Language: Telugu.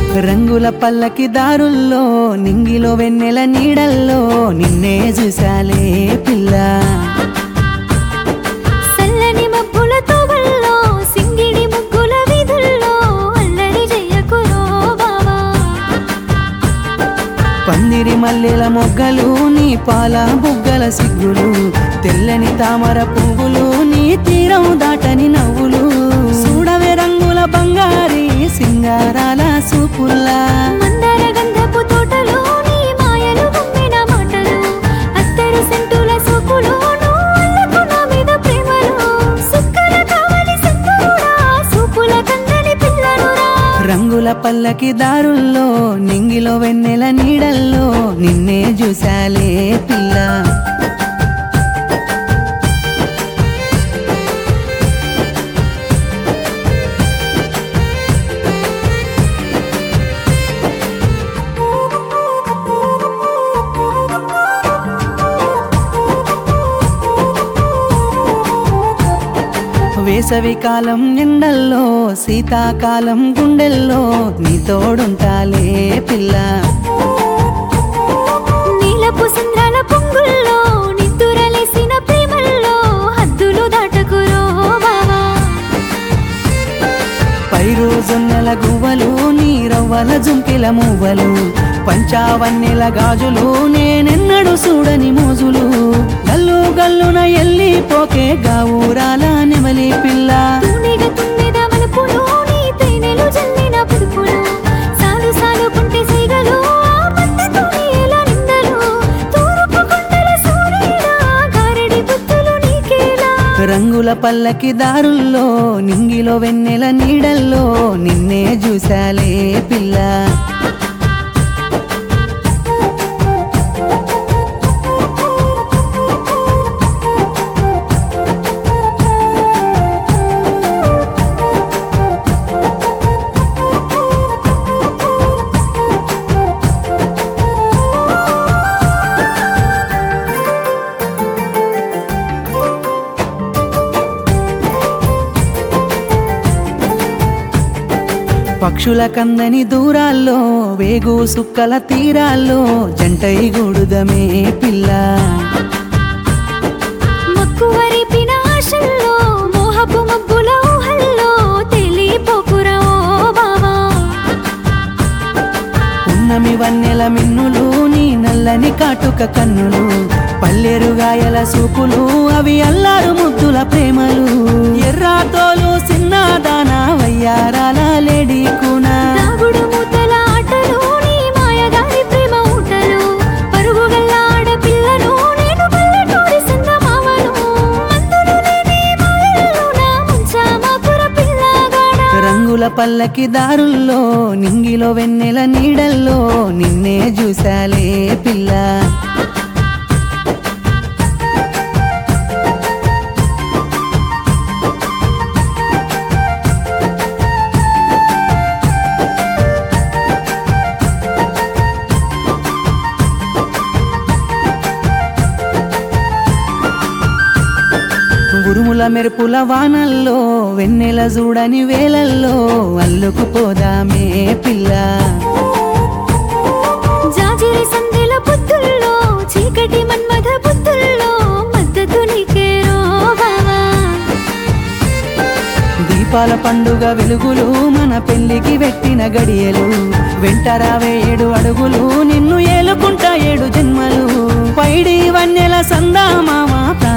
రంగుల పల్లకి దారుల్లో నింగిలో వెన్నెల నీడల్లో నిన్నే చూసాలే పిల్ల. సల్లని మబ్బుల తోవల్లో సింగిడి ముగ్గుల వీధుల్లో అల్లరి చెయ్యకురో బావా. పందిరి మల్లెల మొగ్గలు నీ పాల బుగ్గల సిగ్గులు, తెల్లని తామర పువ్వులు నీ తీరం దాటని నవ్వులు, చూడవే రంగుల బంగారి సింగారాల సూపుల్లా. మందార గంధపు తోటలో నీ మాయలు గుమ్మిన మాటలు, అత్తరు సెంటుల సూపులు నువ్వులకు నా మీద ప్రేమలు, సుక్కల కావలి సంతరుడా సూపుల కందని పిల్లనురా. రంగుల పల్లకి దారుల్లో నింగిలో వెన్నెల నీడల్లో నిన్నే చూసాలే పిల్ల. వేసవి కాలం ఎండల్లో శీతాకాలం గుండెల్లో నీ తోడుంటాలే పిల్ల. నీలపు సంద్రాల పొంగుల్లో నిద్దురలేసిన ప్రేమల్లో హద్దులు దాటకురో బావా. పైరు జొన్నెల గువ్వలు నీ రవ్వల జుంకెల మువ్వలు, పంచావన్నెల గాజులు నేనెన్నడు చూడని మోజులు, గల్లు గల్లున ఎల్లి పోకే గావురాల నెమలి పిల్ల. తూనెగ తుమ్మెద మలుపులు నీ తేనెలు జల్లిన పులుపులు, సాలు సాలు కుంటే సైగలు ఆ మత్తతోని ఎలా నిందలు, తూర్పు కొండల సూర్యుడా గారడి బుద్ధులు నీకేలా. రంగుల పల్లకి దారుల్లో నింగిలో వెన్నెల నీడల్లో నిన్నే చూసాలే పిల్ల. పక్షుల కందని దూరాల్లో వేగు సుక్కల తీరాల్లో జంటై గూడుదమే పిల్ల. మక్కువరిపిన ఆశల్లో మోహపు మబ్బుల ఊహల్లో తెలిపోకురా ఓ బావా. ఉన్నమి వన్నెల మిన్నులు నీ నల్లని కాటుక కన్నులు, పల్లెరుగాయల సూపులు అవి అల్లారు ముద్దుల ప్రేమలు, ఎర్రాతోలు సిన్నదాన వయ్యారాల లేడీ కూనా. దాగుడు మూతల ఆటలు నీ మాయగారి ప్రేమ ఊటలు, పరుగుగల్ల ఆడపిల్లను నేను పల్లెటూరి సందమామను, మందులు లేని మాయల్లోన ముంచామాకుర పిల్లగాడా. రంగుల పల్లకి దారుల్లో నింగిలో వెన్నెల నీడల్లో నిన్నే చూసాలే పిల్ల. ఉరుముల మెరుపుల వానల్లో వెన్నెల చూడని వేలల్లో అల్లుకుపోదామే పిల్ల. జాజిరి సందెల బుద్ధుల్లో చీకటి మన్మథ బుద్ధుల్లో మద్దతు నీకేరో బావా. దీపాల పండుగ వెలుగులు మన పెళ్లికి పెట్టిన గడియలు, వెంటరావే 7 అడుగులు నిన్ను ఏలుకుంటా 7 జన్మలు, పైడి వన్నెల సందా మామ